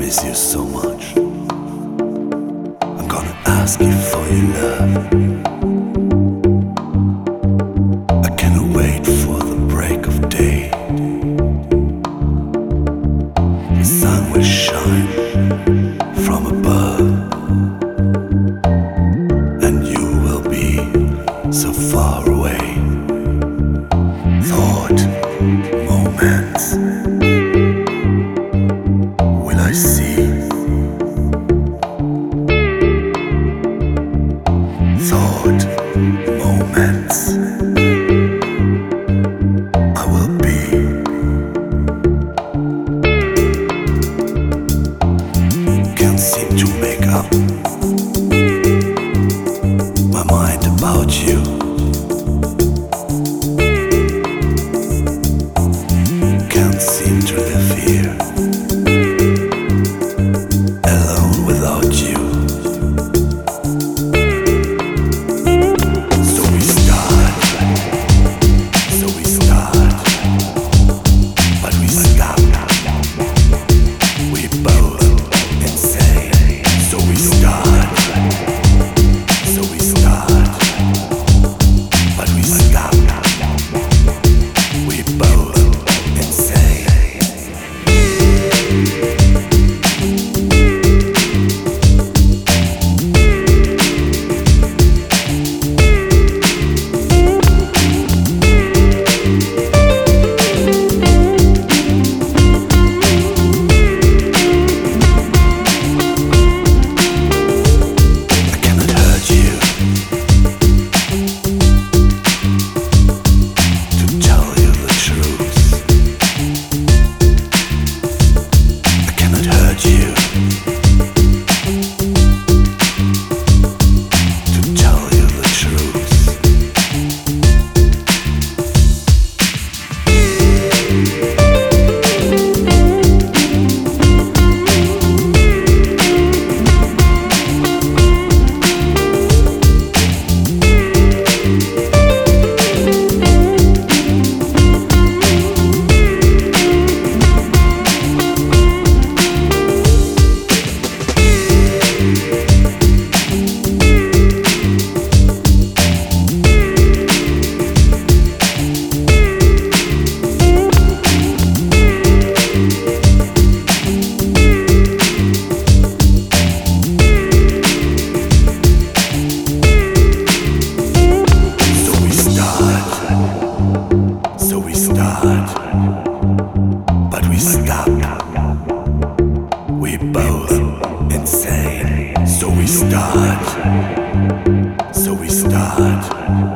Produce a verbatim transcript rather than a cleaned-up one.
miss you so much. I'm gonna ask you for your love. I cannot wait for the break of day. The sun will shine from above, and you will be so far away. Thought moments will I see. Thought moments I will be. Can't seem to make up my mind about you. Can't seem to live here alone without you. So we start, so we start, but we stop. We both insane. So we start, so we start, but we stop. We both insane. I cannot hurt you. To tell you the truth, I cannot hurt you. To tell you the truth, so we start, but we stop. We both insane. So we start, so we start.